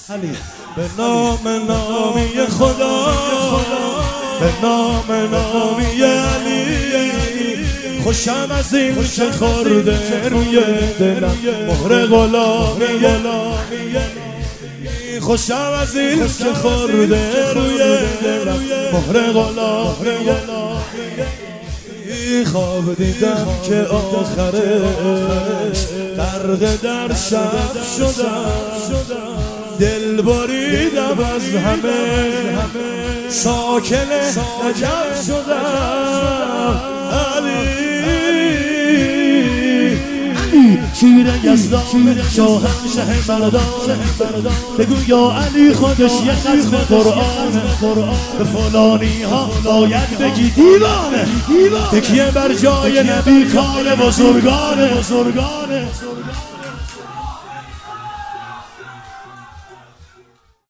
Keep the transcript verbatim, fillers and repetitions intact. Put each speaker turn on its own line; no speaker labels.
به نام نامی خدا، به نام نامی علی، خوشم از این که خورده روی دلم مهر غلامی، خوشم از این که خورده روی دلم مهر غلامی. خواب دیدم که آخرش غرق در شب شدم، دل بریدم از همه ساکن نجف شدم. علی شیر یزدان شاهنشه مردان، بگو یا علی خودش یه ختم قرآن، به فلانی ها باید بگی دیوانه، تکیه بر جای نبی کار بزرگانه.